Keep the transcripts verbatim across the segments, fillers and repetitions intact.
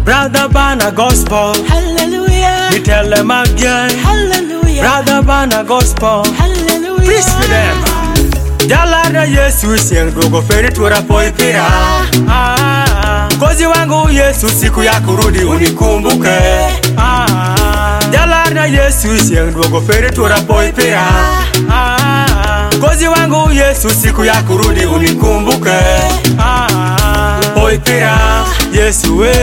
Brother Bana Gospel, Hallelujah. we tell them again. Hallelujah. Brother Bana Gospel, Hallelujah. preach to them. Jalada Yesu sieng dogo feri tura poi pira. Ah, kozi wangu Yesu siku ya kurudi unikumbuke. Ah, Jalada Yesu sieng dogo feri tura poi pira. Ah, kozi wangu Yesu siku ya kurudi unikumbuke. Ah, poi pira Yesu we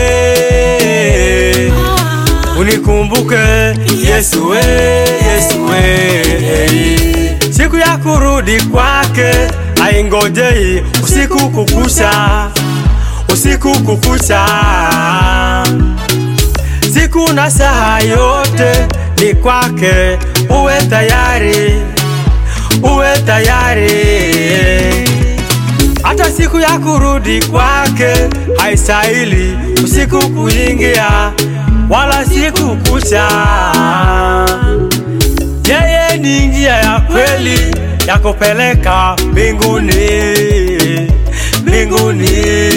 unikumbuke. Yesu we, Yesu we. Siku ya kurudi kwake haingojei usiku kukucha, usiku kukucha. Siku na saa yote ni kwake, uwe tayari, uwe tayari. Hata siku ya kurudi kwake haistahili usiku kuingia wala siku kucha. Yeye ni njia ya kweli ya kupeleka mbinguni, mbinguni.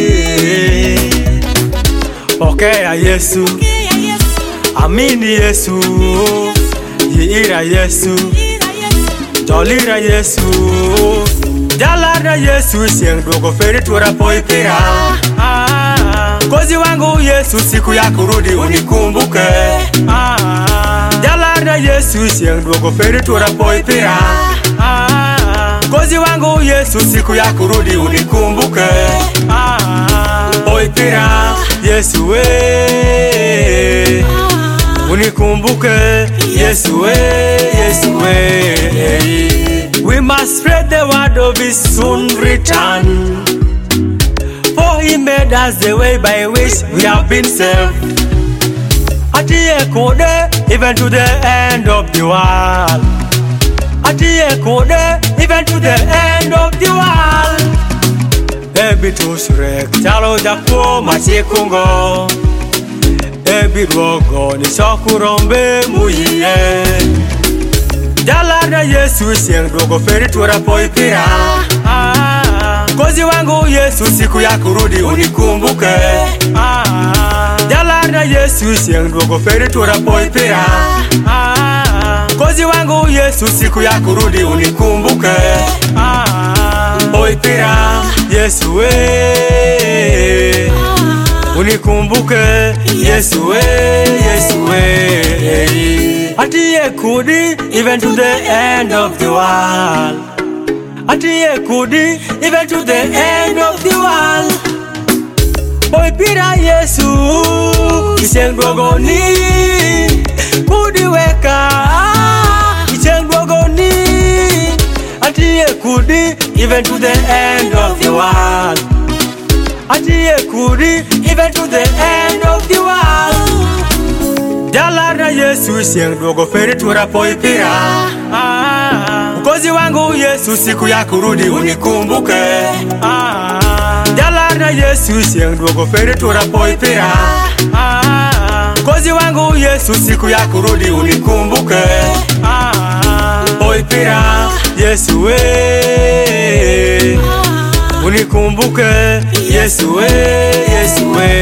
Pokea Yesu, amini Yesu, yiira Yesu, tolira Yesu. Jalada Yesu sieng dogo feri tura poi pira. Ah, kozi wangu Yesu siku ya kurudi unikumbuke. Ah, Jalada Yesu sieng dogo feri tura poi pira. Ah, kozi wangu Yesu siku ya kurudi unikumbuke. Ah, poi pira Yesu we unikumbuke. Yesu we, Yesu we. We must spread the word of His soon return, for He made us the way by which we have been saved. Atiye kode even to the end of the world. Atiye kode even to the end of the world. Ebi tushrek chalo japo machikungo. Ebi rogo ni sokurombe muye. Jalada Yesu sieng dogo feri tura poi pira. Ah, kozi wangu Yesu siku ya kurudi unikumbuke. Ah, Jalada Yesu sieng dogo feri tura poi pira. Ah, kozi wangu Yesu siku ya kurudi unikumbuke. Ah, poi pira Yesu we unikumbuke. Yesu we, Yesu we. Atiye kudi even to the end of the world. Atiye kudi even to the end of the world. Poi pira Yesu isieng dogo ni kudi weka, isieng dogo ni. Atiye kudi even to the end of the world. Atiye kudi even to the end of the world. Jalada Yesu sieng dogo feri tura poi pira. Ah, kozi wangu Yesu siku ya kurudi unikumbuke. Ah, Jalada Yesu sieng dogo feri tura poi pira. Ah, kozi wangu Yesu siku ya kurudi unikumbuke. Ah, poi pira Yesu we unikumbuke. Yesu we, Yesu we.